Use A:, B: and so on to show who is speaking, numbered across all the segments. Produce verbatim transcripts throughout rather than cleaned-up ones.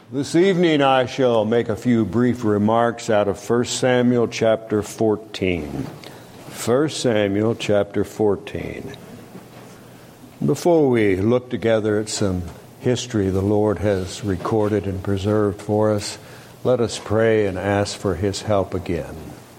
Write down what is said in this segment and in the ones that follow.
A: This evening I shall make a few brief remarks out of First Samuel chapter fourteen. First Samuel chapter fourteen. Before we look together at some history the Lord has recorded and preserved for us, let us pray and ask for His help again.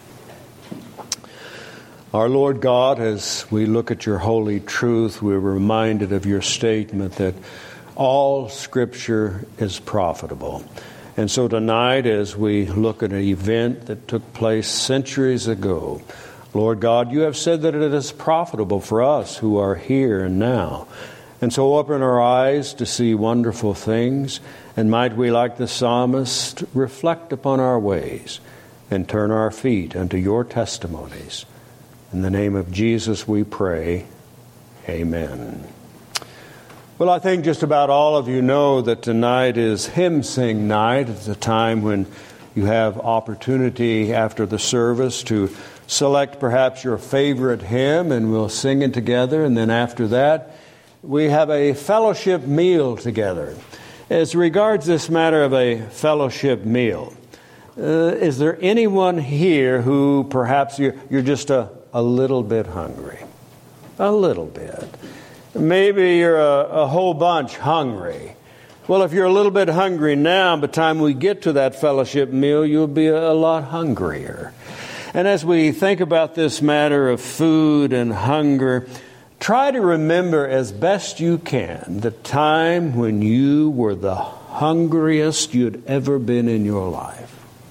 A: Our Lord God, as we look at your holy truth, we're reminded of your statement that all Scripture is profitable. And so tonight, as we look at an event that took place centuries ago, Lord God, you have said that it is profitable for us who are here and now. And so open our eyes to see wonderful things, and might we, like the psalmist, reflect upon our ways and turn our feet unto your testimonies. In the name of Jesus we pray. Amen. Well, I think just about all of you know that tonight is hymn sing night. It's a time when you have opportunity after the service to select perhaps your favorite hymn, and we'll sing it together. And then after that, we have a fellowship meal together. As regards this matter of a fellowship meal, uh, is there anyone here who perhaps you're, you're just a, a little bit hungry? A little bit. Maybe you're a, a whole bunch hungry. Well, if you're a little bit hungry now, by the time we get to that fellowship meal, you'll be a, a lot hungrier. And as we think about this matter of food and hunger, try to remember as best you can the time when you were the hungriest you'd ever been in your life.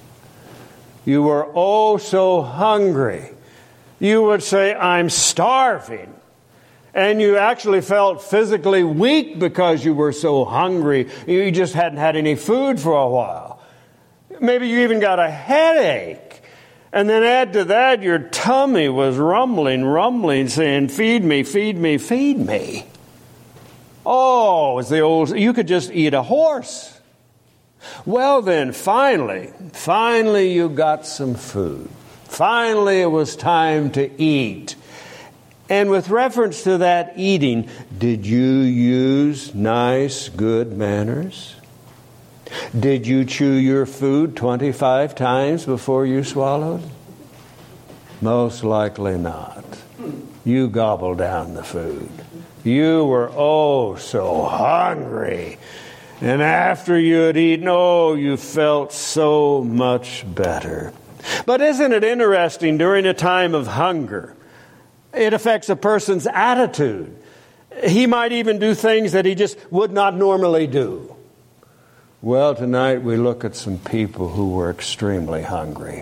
A: You were oh so hungry. You would say, I'm starving. And you actually felt physically weak because you were so hungry. You just hadn't had any food for a while. Maybe you even got a headache. And then add to that, your tummy was rumbling, rumbling, saying, feed me, feed me, feed me. Oh, it's the old, you could just eat a horse. Well then, finally, finally you got some food. Finally it was time to eat. And with reference to that eating, did you use nice, good manners? Did you chew your food twenty-five times before you swallowed? Most likely not. You gobbled down the food. You were oh so hungry. And after you had eaten, oh, you felt so much better. But isn't it interesting, during a time of hunger, it affects a person's attitude. He might even do things that he just would not normally do. Well, tonight we look at some people who were extremely hungry.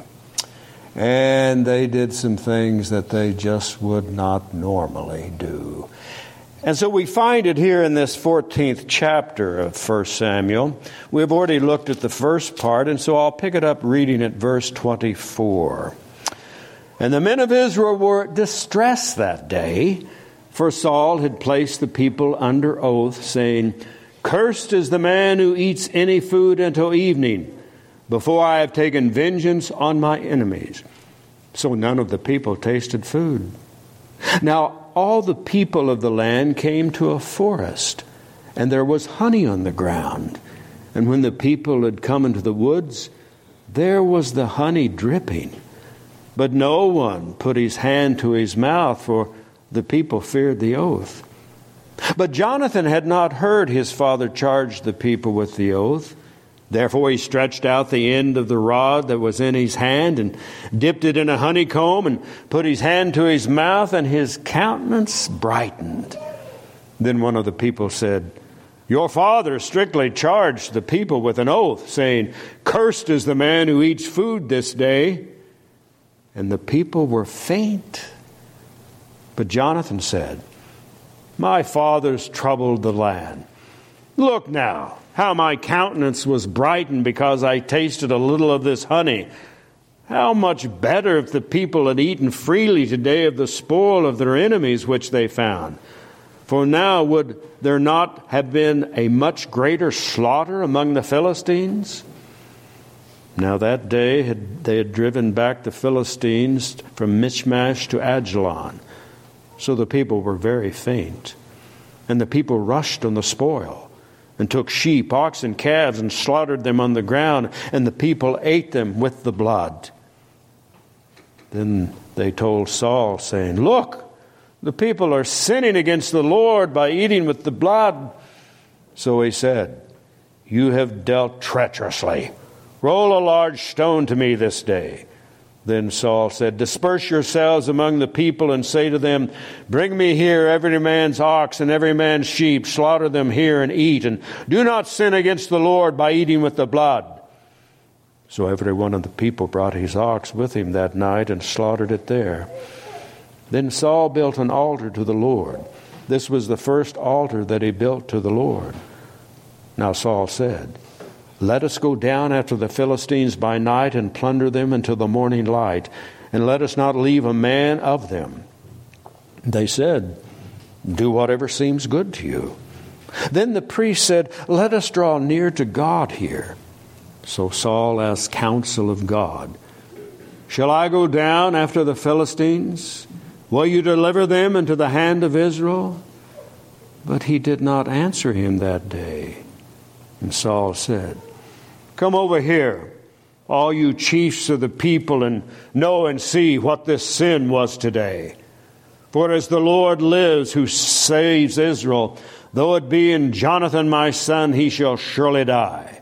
A: And they did some things that they just would not normally do. And so we find it here in this fourteenth chapter of First Samuel. We've already looked at the first part, and so I'll pick it up reading at verse twenty-four. And the men of Israel were distressed that day, for Saul had placed the people under oath, saying, Cursed is the man who eats any food until evening, before I have taken vengeance on my enemies. So none of the people tasted food. Now all the people of the land came to a forest, and there was honey on the ground. And when the people had come into the woods, there was the honey dripping. But no one put his hand to his mouth, for the people feared the oath. But Jonathan had not heard his father charge the people with the oath. Therefore he stretched out the end of the rod that was in his hand, and dipped it in a honeycomb, and put his hand to his mouth, and his countenance brightened. Then one of the people said, Your father strictly charged the people with an oath, saying, Cursed is the man who eats food this day. And the people were faint. But Jonathan said, My fathers troubled the land. Look now, how my countenance was brightened because I tasted a little of this honey. How much better if the people had eaten freely today of the spoil of their enemies which they found. For now would there not have been a much greater slaughter among the Philistines? Now that day had, they had driven back the Philistines from Michmash to Ajalon. So the people were very faint. And the people rushed on the spoil. and took sheep, oxen, calves, and slaughtered them on the ground, and the people ate them with the blood. Then they told Saul, saying, Look, the people are sinning against the Lord by eating with the blood. So he said, You have dealt treacherously. Roll a large stone to me this day. Then Saul said, Disperse yourselves among the people and say to them, Bring me here every man's ox and every man's sheep. Slaughter them here and eat. And do not sin against the Lord by eating with the blood. So every one of the people brought his ox with him that night and slaughtered it there. Then Saul built an altar to the Lord. This was the first altar that he built to the Lord. Now Saul said, Let us go down after the Philistines by night and plunder them until the morning light, and let us not leave a man of them. They said, Do whatever seems good to you. Then the priest said, Let us draw near to God here. So Saul asked counsel of God, Shall I go down after the Philistines? Will you deliver them into the hand of Israel? But he did not answer him that day. And Saul said, Come over here, all you chiefs of the people, and know and see what this sin was today. For as the Lord lives, who saves Israel, though it be in Jonathan my son, he shall surely die.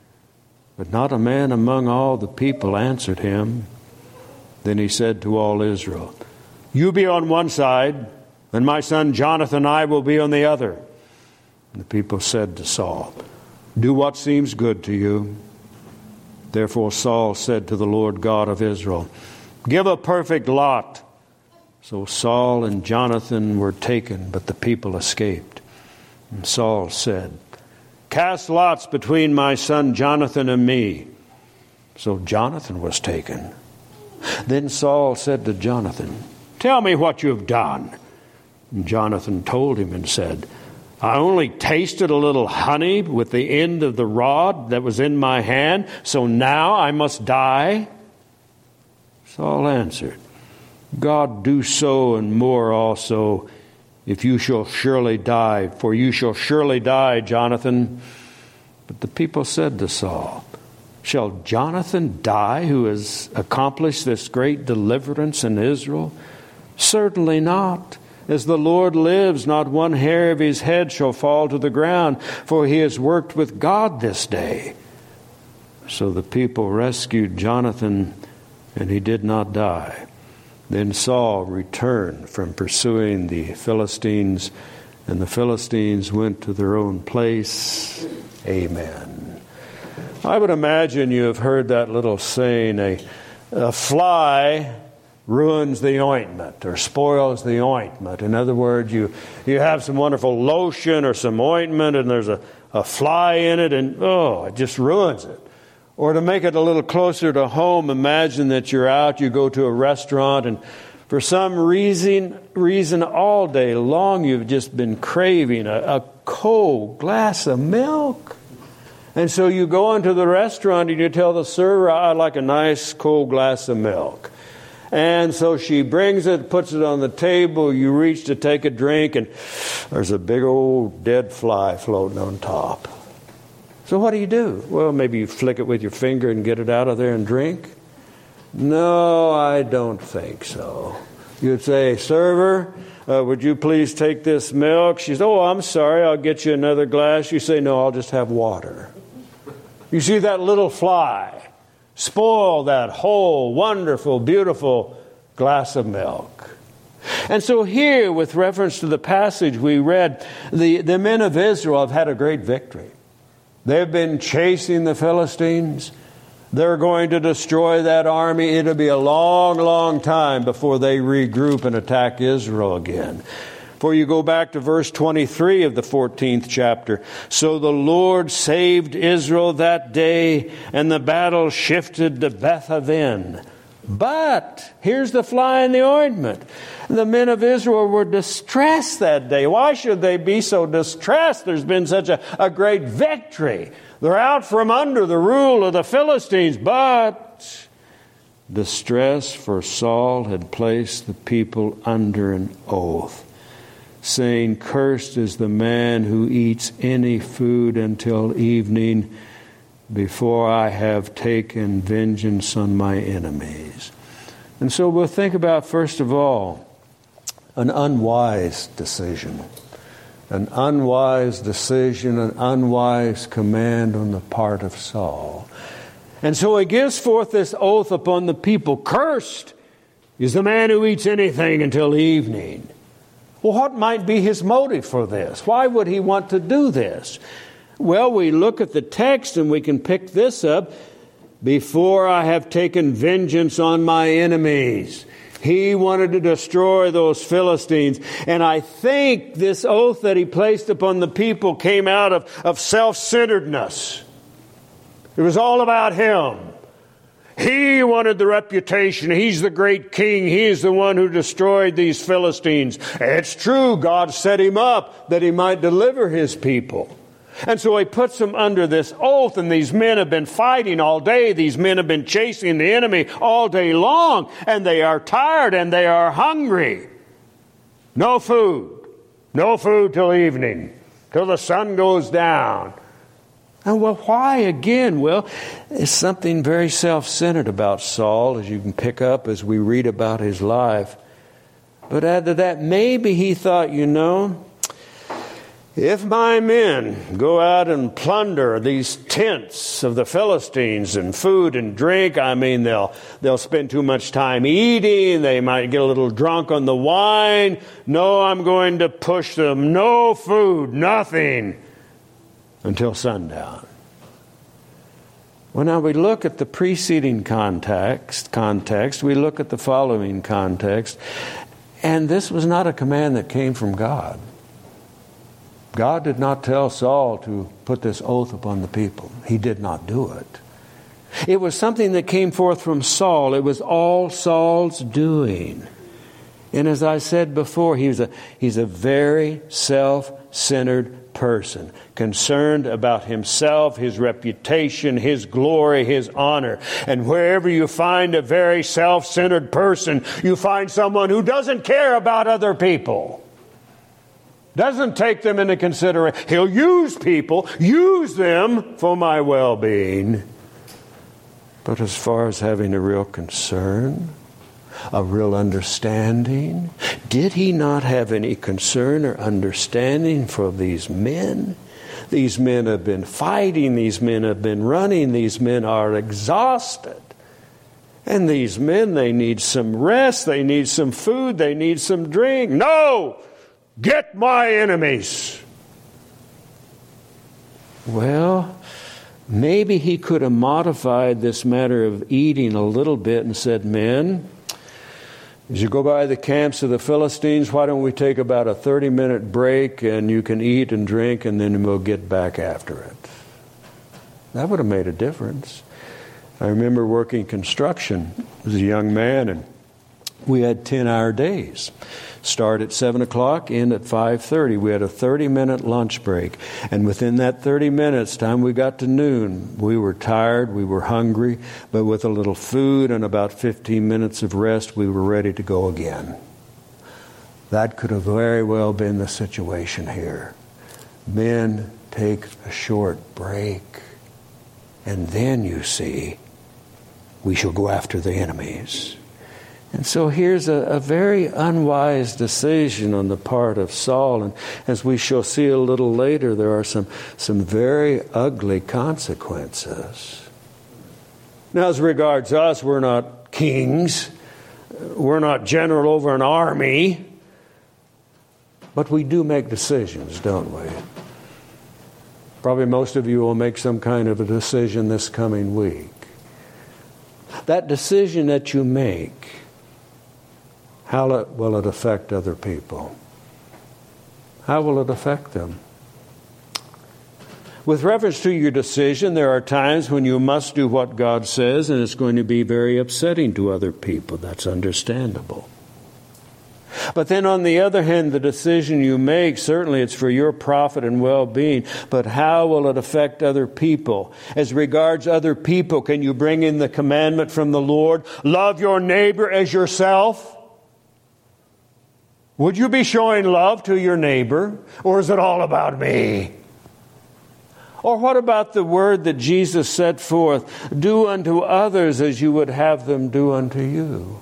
A: But not a man among all the people answered him. Then he said to all Israel, You be on one side, and my son Jonathan and I will be on the other. And the people said to Saul, Do what seems good to you. Therefore Saul said to the Lord God of Israel, Give a perfect lot. So Saul and Jonathan were taken, but the people escaped. And Saul said, Cast lots between my son Jonathan and me. So Jonathan was taken. Then Saul said to Jonathan, Tell me what you have done. And Jonathan told him and said, I only tasted a little honey with the end of the rod that was in my hand, so now I must die? Saul answered, God do so and more also, if you shall surely die, for you shall surely die, Jonathan. But the people said to Saul, Shall Jonathan die, who has accomplished this great deliverance in Israel? Certainly not. As the Lord lives, not one hair of his head shall fall to the ground, for he has worked with God this day. So the people rescued Jonathan, and he did not die. Then Saul returned from pursuing the Philistines, and the Philistines went to their own place. Amen. I would imagine you have heard that little saying, a, a fly ruins the ointment or spoils the ointment. In other words, you, you have some wonderful lotion or some ointment and there's a, a fly in it and, oh, it just ruins it. Or to make it a little closer to home, imagine that you're out, you go to a restaurant, and for some reason, reason all day long you've just been craving a, a cold glass of milk. And so you go into the restaurant and you tell the server, I'd like a nice cold glass of milk. And so she brings it, puts it on the table, you reach to take a drink, and there's a big old dead fly floating on top. So what do you do? Well, maybe you flick it with your finger and get it out of there and drink? No, I don't think so. You'd say, server, uh, would you please take this milk? She says, oh, I'm sorry, I'll get you another glass. You say, no, I'll just have water. You see that little fly spoil that whole wonderful, beautiful glass of milk. And so here, with reference to the passage we read, the, the men of Israel have had a great victory. They've been chasing the Philistines. They're going to destroy that army. It'll be a long, long time before they regroup and attack Israel again. For you go back to verse twenty-three of the fourteenth chapter. So the Lord saved Israel that day, and the battle shifted to Beth-aven. But, here's the fly in the ointment. The men of Israel were distressed that day. Why should they be so distressed? There's been such a, a great victory. They're out from under the rule of the Philistines. But distress, for Saul had placed the people under an oath. saying, "Cursed is the man who eats any food until evening, before I have taken vengeance on my enemies." And so we'll think about, first of all, an unwise decision. An unwise decision, an unwise command on the part of Saul. And so he gives forth this oath upon the people. "Cursed is the man who eats anything until evening." Well, what might be his motive for this? Why would he want to do this? Well, we look at the text and we can pick this up. "Before I have taken vengeance on my enemies." He wanted to destroy those Philistines. And I think this oath that he placed upon the people came out of, of self-centeredness. It was all about him. He wanted the reputation. He's the great king. He is the one who destroyed these Philistines. It's true, God set him up that he might deliver his people. And so he puts them under this oath, and these men have been fighting all day. These men have been chasing the enemy all day long, and they are tired and they are hungry. No food. No food till evening, till the sun goes down. And well, why again? Well, it's something very self-centered about Saul, as you can pick up as we read about his life. But add to that, maybe he thought, you know, if my men go out and plunder these tents of the Philistines and food and drink, I mean, they'll they'll spend too much time eating. They might get a little drunk on the wine. No, I'm going to push them. No food, nothing, until sundown. Well, now we look at the preceding context, context. We look at the following context. And this was not a command that came from God. God did not tell Saul to put this oath upon the people. He did not do it. It was something that came forth from Saul. It was all Saul's doing. And as I said before, he was a, he's a very self-centered person, concerned about himself, his reputation, his glory, his honor. And wherever you find a very self-centered person, you find someone who doesn't care about other people. Doesn't take them into consideration. He'll use people, use them for my well-being. But as far as having a real concern, a real understanding, did he not have any concern or understanding for these men? These men have been fighting. These men have been running. These men are exhausted. And these men, they need some rest. They need some food. They need some drink. No! Get my enemies. Well, maybe he could have modified this matter of eating a little bit and said, "Men, as you go by the camps of the Philistines, why don't we take about a thirty-minute break and you can eat and drink and then we'll get back after it." That would have made a difference. I remember working construction as a young man, and we had ten-hour days. Start at seven o'clock, end at five thirty. We had a thirty-minute lunch break. And within that thirty minutes, time we got to noon, we were tired, we were hungry, but with a little food and about fifteen minutes of rest, we were ready to go again. That could have very well been the situation here. Men take a short break, and then, you see, we shall go after the enemies. And so here's a, a very unwise decision on the part of Saul. And as we shall see a little later, there are some, some very ugly consequences. Now, as regards us, we're not kings. We're not general over an army. But we do make decisions, don't we? Probably most of you will make some kind of a decision this coming week. That decision that you make, how will it affect other people? How will it affect them? With reference to your decision, there are times when you must do what God says, and it's going to be very upsetting to other people. That's understandable. But then on the other hand, the decision you make, certainly it's for your profit and well-being, but how will it affect other people? As regards other people, can you bring in the commandment from the Lord, love your neighbor as yourself? Would you be showing love to your neighbor, or is it all about me? Or what about the word that Jesus set forth, do unto others as you would have them do unto you?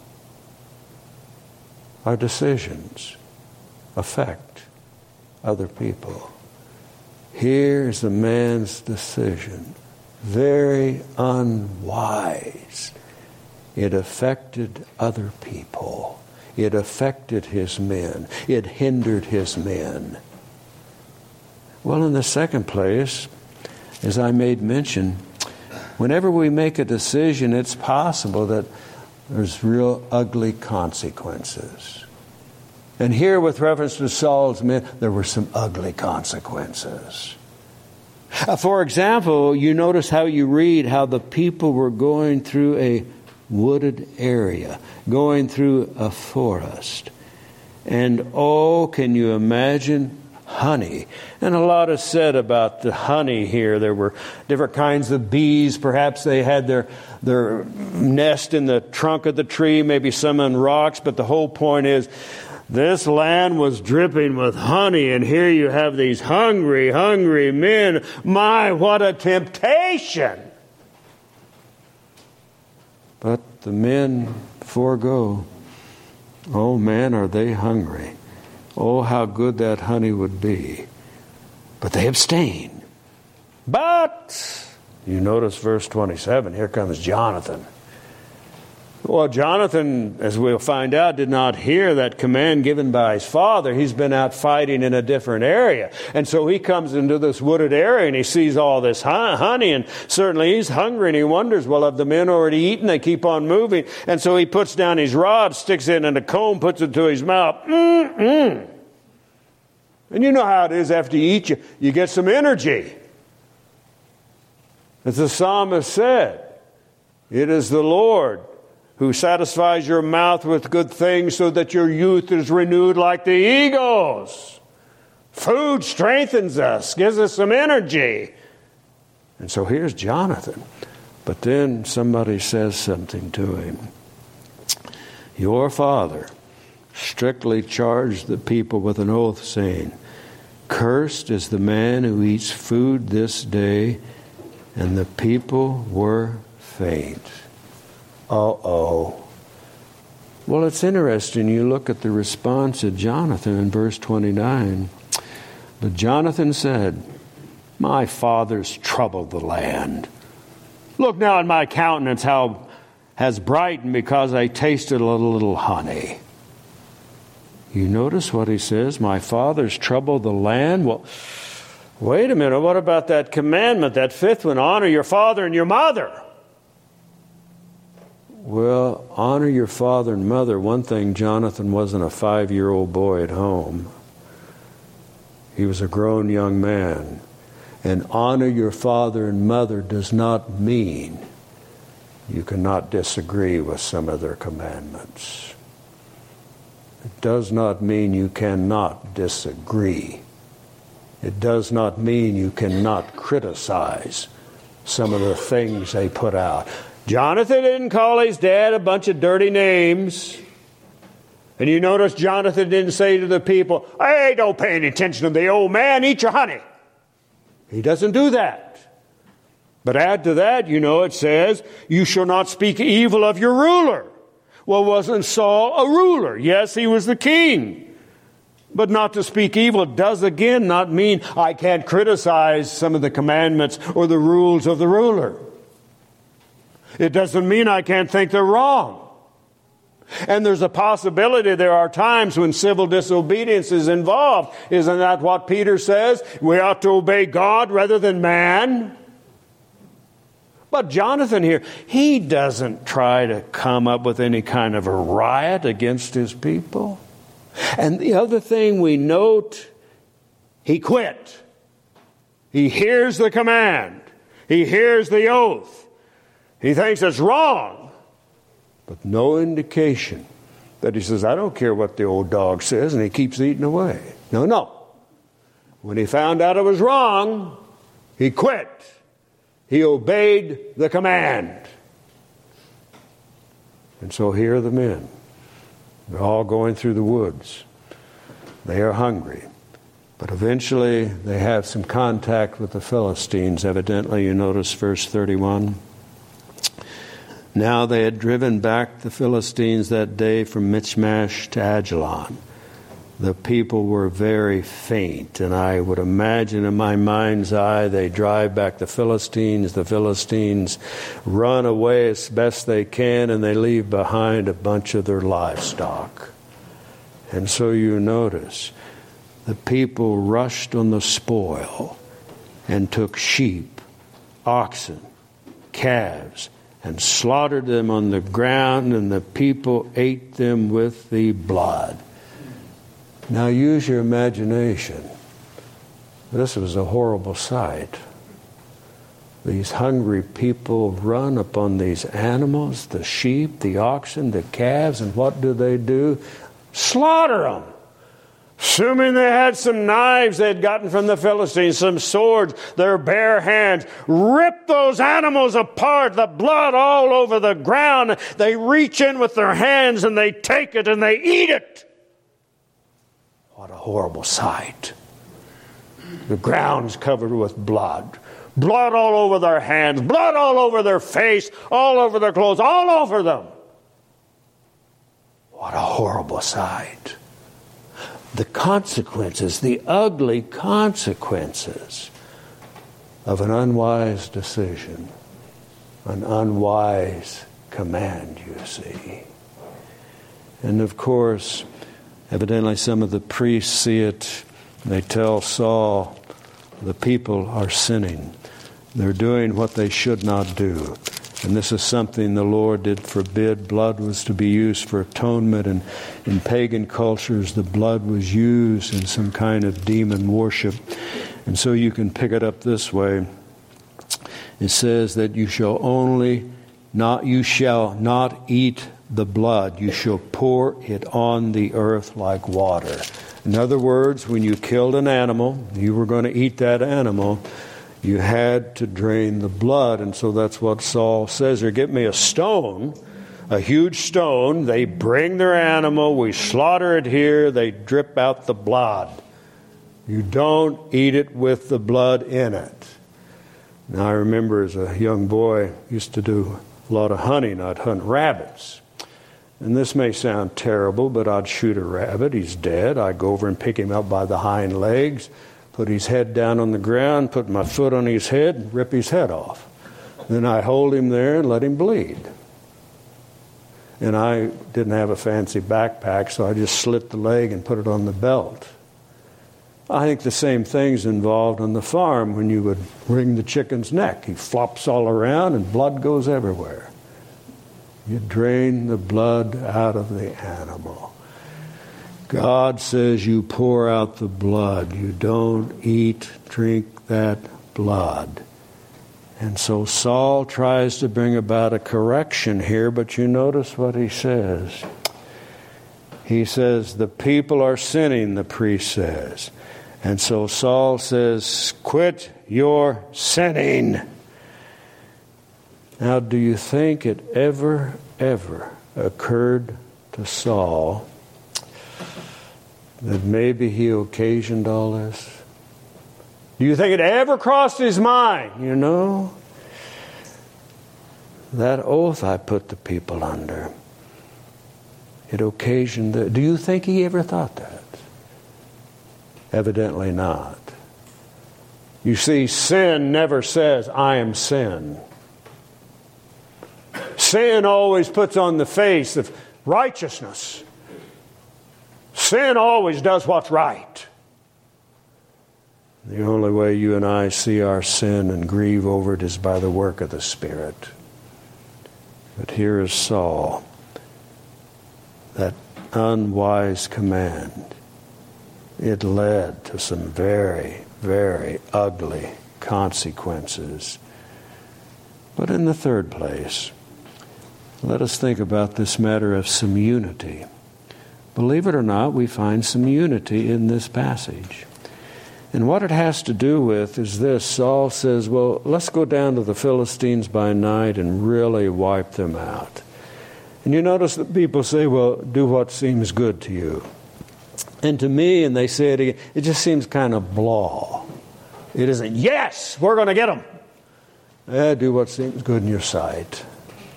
A: Our decisions affect other people. Here's a man's decision. Very unwise. It affected other people. It affected his men. It hindered his men. Well, in the second place, as I made mention, whenever we make a decision, it's possible that there's real ugly consequences. And here, with reference to Saul's men, there were some ugly consequences. Uh, for example, you notice how you read how the people were going through a wooded area, going through a forest. And oh, can you imagine honey? And a lot is said about the honey here. There were different kinds of bees. Perhaps they had their their nest in the trunk of the tree, maybe some in rocks. But the whole point is, this land was dripping with honey, and here you have these hungry, hungry men. My, what a temptation! But the men forego. Oh man, are they hungry. Oh, how good that honey would be. But they abstain. But, you notice verse twenty-seven, here comes Jonathan. Well, Jonathan, as we'll find out, did not hear that command given by his father. He's been out fighting in a different area. And so he comes into this wooded area and he sees all this honey, and certainly he's hungry and he wonders, well, have the men already eaten? They keep on moving. And so he puts down his rod, sticks it in a comb, puts it to his mouth. Mm-mm. And you know how it is after you eat, you, you get some energy. As the psalmist said, it is the Lord who satisfies your mouth with good things so that your youth is renewed like the eagles. Food strengthens us, gives us some energy. And so here's Jonathan. But then somebody says something to him. Your father strictly charged the people with an oath, saying, cursed is the man who eats food this day. And the people were faint. Uh-oh. Well, it's interesting. You look at the response of Jonathan in verse twenty-nine. But Jonathan said, my fathers troubled the land. Look now at my countenance, how has brightened because I tasted a little honey. You notice what he says? My fathers troubled the land. Well, wait a minute. What about that commandment, that fifth one? Honor your father and your mother. Well, honor your father and mother. One thing, Jonathan wasn't a five-year-old boy at home. He was a grown young man. And honor your father and mother does not mean you cannot disagree with some of their commandments. It does not mean you cannot disagree. It does not mean you cannot criticize some of the things they put out. Jonathan didn't call his dad a bunch of dirty names. And you notice Jonathan didn't say to the people, hey, don't pay any attention to the old man, eat your honey. He doesn't do that. But add to that, you know, it says, you shall not speak evil of your ruler. Well, wasn't Saul a ruler? Yes, he was the king. But not to speak evil does again not mean I can't criticize some of the commandments or the rules of the ruler. It doesn't mean I can't think they're wrong. And there's a possibility there are times when civil disobedience is involved. Isn't that what Peter says? We ought to obey God rather than man. But Jonathan here, he doesn't try to come up with any kind of a riot against his people. And the other thing we note, he quit. He hears the command. He hears the oath. He thinks it's wrong, but no indication that he says, I don't care what the old dog says, and he keeps eating away. No, no. When he found out it was wrong, he quit. He obeyed the command. And so here are the men. They're all going through the woods. They are hungry. But eventually they have some contact with the Philistines. Evidently, you notice verse thirty-one. Now they had driven back the Philistines that day from Michmash to Ajalon. The people were very faint, and I would imagine in my mind's eye they drive back the Philistines. The Philistines run away as best they can, and they leave behind a bunch of their livestock. And so you notice the people rushed on the spoil and took sheep, oxen, calves, and slaughtered them on the ground, and the people ate them with the blood. Now use your imagination. This was a horrible sight. These hungry people run upon these animals, the sheep, the oxen, the calves, and what do they do? Slaughter them. Assuming they had some knives they'd gotten from the Philistines, some swords, their bare hands, rip those animals apart, the blood all over the ground. They reach in with their hands and they take it and they eat it. What a horrible sight. The ground's covered with blood. Blood all over their hands, blood all over their face, all over their clothes, all over them. What a horrible sight. The consequences, the ugly consequences of an unwise decision, an unwise command, you see. And of course, evidently some of the priests see it. They tell Saul, the people are sinning. They're doing what they should not do. And this is something the Lord did forbid. Blood was to be used for atonement. And in pagan cultures, the blood was used in some kind of demon worship. And so you can pick it up this way. It says that you shall only not, you shall not eat the blood. You shall pour it on the earth like water. In other words, when you killed an animal, you were going to eat that animal. You had to drain the blood. And so that's what Saul says here. Get me a stone, a huge stone. They bring their animal. We slaughter it here. They drip out the blood. You don't eat it with the blood in it. Now I remember as a young boy, used to do a lot of hunting. I'd hunt rabbits. And this may sound terrible, but I'd shoot a rabbit. He's dead. I'd go over and pick him up by the hind legs, put his head down on the ground, put my foot on his head, and rip his head off. Then I hold him there and let him bleed. And I didn't have a fancy backpack, so I just slit the leg and put it on the belt. I think the same thing's involved on the farm when you would wring the chicken's neck. He flops all around and blood goes everywhere. You drain the blood out of the animal. God says you pour out the blood. You don't eat, drink that blood. And so Saul tries to bring about a correction here, but you notice what he says. He says, the people are sinning, the priest says. And so Saul says, quit your sinning. Now, do you think it ever, ever occurred to Saul that maybe he occasioned all this? Do you think it ever crossed his mind? You know, that oath I put the people under, it occasioned the... Do you think he ever thought that? Evidently not. You see, sin never says, I am sin. Sin always puts on the face of righteousness. Sin always does what's right. The only way you and I see our sin and grieve over it is by the work of the Spirit. But here is Saul, that unwise command. It led to some very, very ugly consequences. But in the third place, let us think about this matter of some unity. Believe it or not, we find some unity in this passage. And what it has to do with is this. Saul says, well, let's go down to the Philistines by night and really wipe them out. And you notice that people say, well, do what seems good to you. And to me, and they say it again, it just seems kind of blah. It isn't, yes, we're going to get them. Eh, do what seems good in your sight.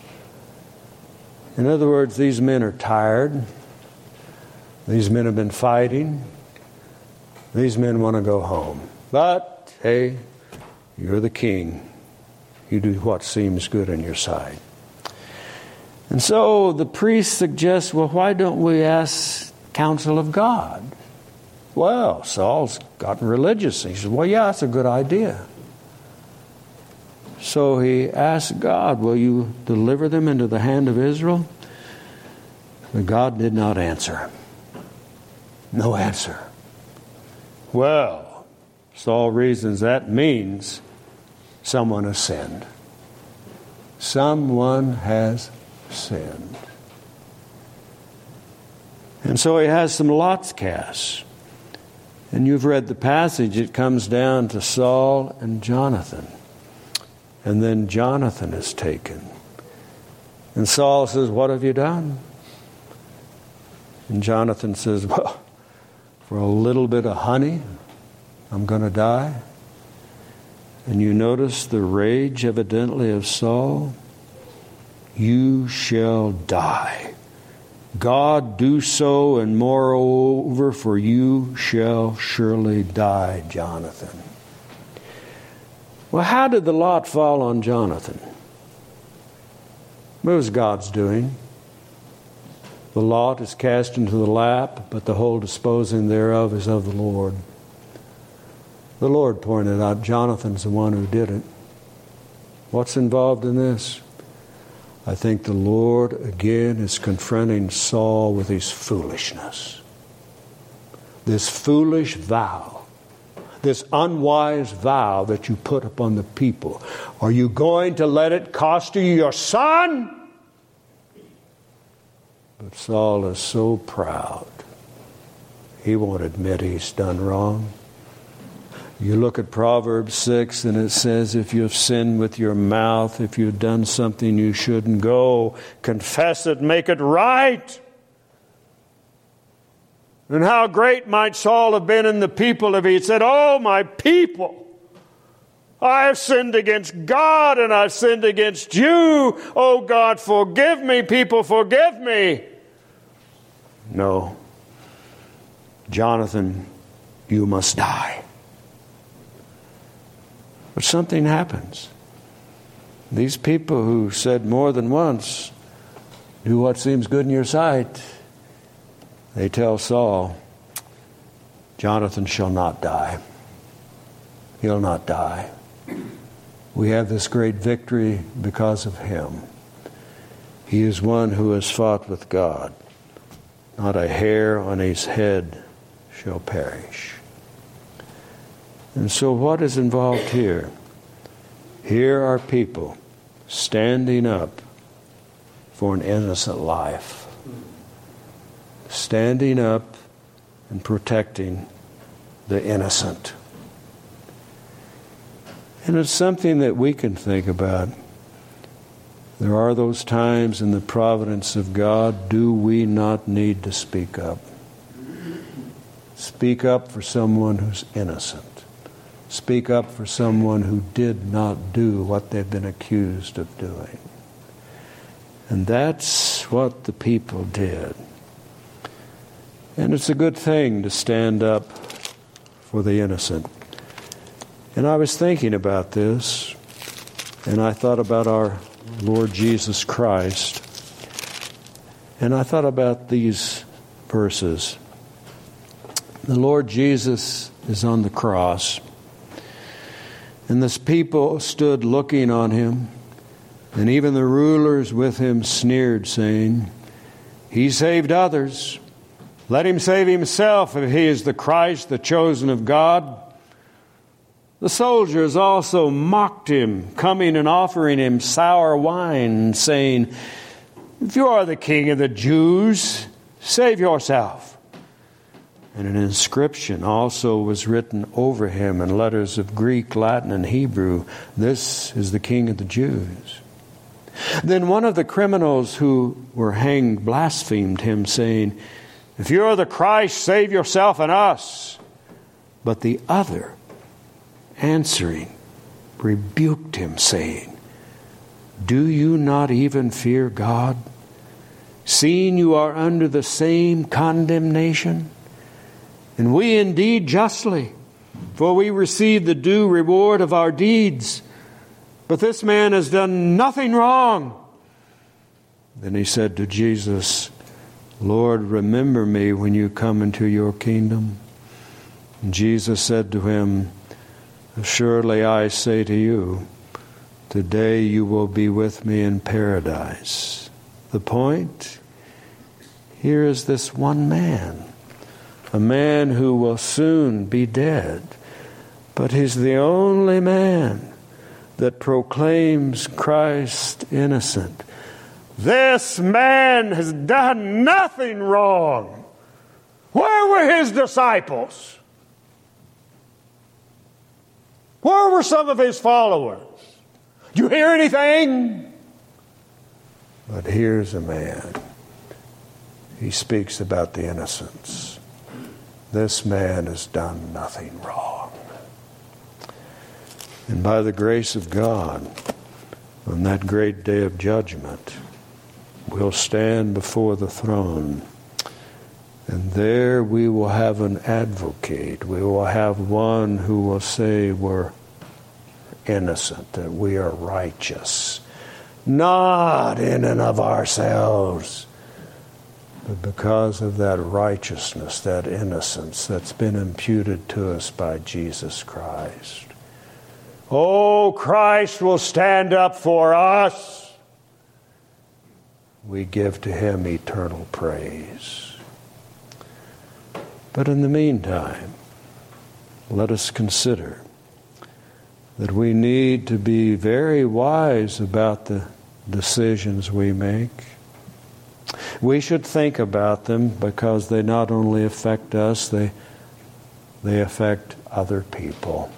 A: In other words, these men are tired. These men have been fighting. These men want to go home. But, hey, you're the king. You do what seems good in your sight. And so the priest suggests, well, why don't we ask counsel of God? Well, Saul's gotten religious. He says, well, yeah, that's a good idea. So he asked God, will you deliver them into the hand of Israel? But God did not answer. No answer. Well, Saul reasons that means someone has sinned. Someone has sinned. And so he has some lots cast. And you've read the passage. It comes down to Saul and Jonathan. And then Jonathan is taken. And Saul says, what have you done? And Jonathan says, well, for a little bit of honey, I'm going to die. And you notice the rage evidently of Saul. You shall die. God do so, and moreover, for you shall surely die, Jonathan. Well, how did the lot fall on Jonathan? It was God's doing. The lot is cast into the lap, but the whole disposing thereof is of the Lord. The Lord pointed out Jonathan's the one who did it. What's involved in this? I think the Lord again is confronting Saul with his foolishness. This foolish vow. This unwise vow that you put upon the people. Are you going to let it cost you your son? But Saul is so proud. He won't admit he's done wrong. You look at Proverbs six and it says, if you've sinned with your mouth, if you've done something you shouldn't, go, confess it, make it right. And how great might Saul have been in the people if he had said, oh, my people, I have sinned against God and I've sinned against you. Oh, God, forgive me, people, forgive me. No. Jonathan, you must die. But something happens. These people who said more than once, do what seems good in your sight, they tell Saul, Jonathan shall not die. He'll not die. We have this great victory because of him. He is one who has fought with God. Not a hair on his head shall perish. And so what is involved here? Here are people standing up for an innocent life. Standing up and protecting the innocent. And it's something that we can think about. There are those times in the providence of God, do we not need to speak up? Speak up for someone who's innocent. Speak up for someone who did not do what they've been accused of doing. And that's what the people did. And it's a good thing to stand up for the innocent. And I was thinking about this, and I thought about our Lord Jesus Christ, and I thought about these verses. The Lord Jesus is on the cross, and this people stood looking on him, and even the rulers with him sneered, saying, he saved others. Let him save himself if he is the Christ, the chosen of God. The soldiers also mocked him, coming and offering him sour wine, saying, if you are the King of the Jews, save yourself. And an inscription also was written over him in letters of Greek, Latin, and Hebrew, this is the King of the Jews. Then one of the criminals who were hanged blasphemed him, saying, If you're the Christ, save yourself and us." But the other, answering, rebuked him, saying, "Do you not even fear God, seeing you are under the same condemnation? And we indeed justly, for we receive the due reward of our deeds. But this man has done nothing wrong." Then he said to Jesus, "Lord, remember me when you come into your kingdom." And Jesus said to him, "Surely I say to you, today you will be with me in paradise." The point? Here is this one man, a man who will soon be dead, but he's the only man that proclaims Christ innocent. This man has done nothing wrong. Where were his disciples? Where were some of his followers? Did you hear anything? But here's a man. He speaks about the innocents. This man has done nothing wrong. And by the grace of God, on that great day of judgment, we'll stand before the throne. And there we will have an advocate. We will have one who will say we're innocent, that we are righteous. Not in and of ourselves, but because of that righteousness, that innocence that's been imputed to us by Jesus Christ. Oh, Christ will stand up for us. We give to him eternal praise. But in the meantime, let us consider that we need to be very wise about the decisions we make. We should think about them because they not only affect us, they, they affect other people.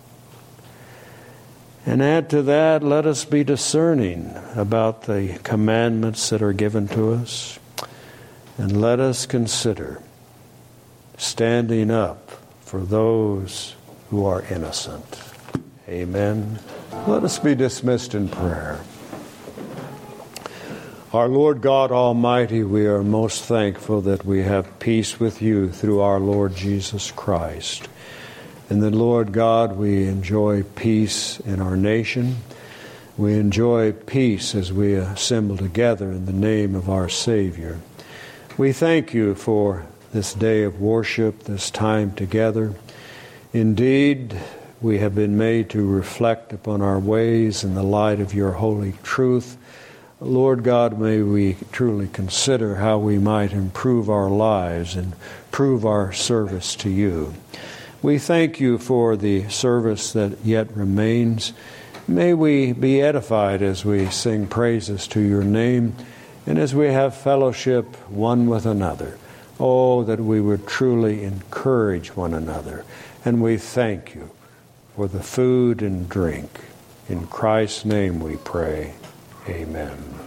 A: And add to that, let us be discerning about the commandments that are given to us. And let us consider standing up for those who are innocent. Amen. Let us be dismissed in prayer. Our Lord God Almighty, we are most thankful that we have peace with you through our Lord Jesus Christ. And then, Lord God, we enjoy peace in our nation. We enjoy peace as we assemble together in the name of our Savior. We thank you for this day of worship, this time together. Indeed, we have been made to reflect upon our ways in the light of your holy truth. Lord God, may we truly consider how we might improve our lives and prove our service to you. We thank you for the service that yet remains. May we be edified as we sing praises to your name and as we have fellowship one with another. Oh, that we would truly encourage one another. And we thank you for the food and drink. In Christ's name we pray. Amen.